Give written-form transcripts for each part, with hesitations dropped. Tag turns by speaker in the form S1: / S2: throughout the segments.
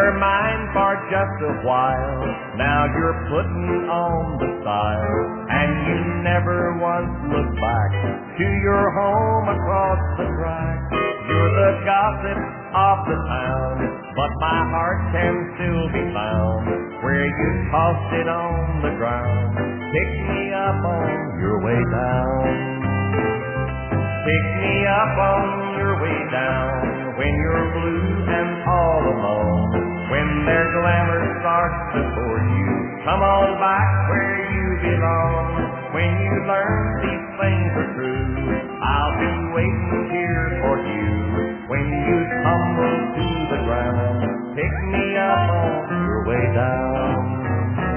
S1: were mine for just a while. Now you're putting on the style, and you never once look back to your home across the track. You're the gossip of the town, but my heart can still be found where you tossed it on the ground. Pick me up on your way down. Pick me up on your way down when you're blue and all alone. When their glamour starts to bore you, come on back where you belong. When you learn these things are true, I'll be waiting here for you. When you tumble to the ground, pick me up on your way down.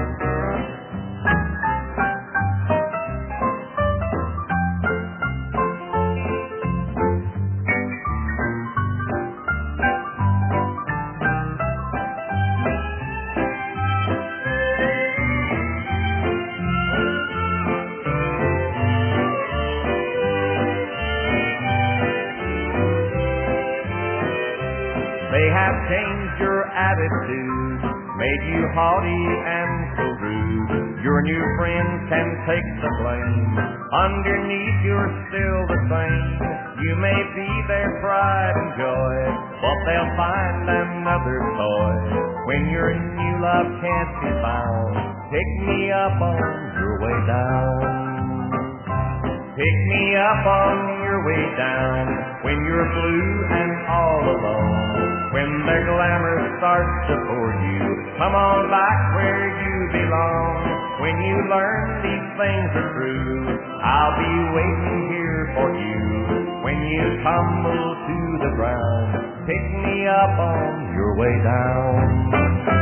S1: They have changed your attitude, made you haughty and so rude. Your new friends can take the blame. Underneath you're still the same. You may be their pride and joy, but they'll find another toy. When your new love can't be found, pick me up on your way down. Pick me up on your way down when you're blue and all alone. When their glamour starts to bore you, come on back where you belong. When you learn these things are true, I'll be waiting here for you. When you tumble to the ground, pick me up on your way down.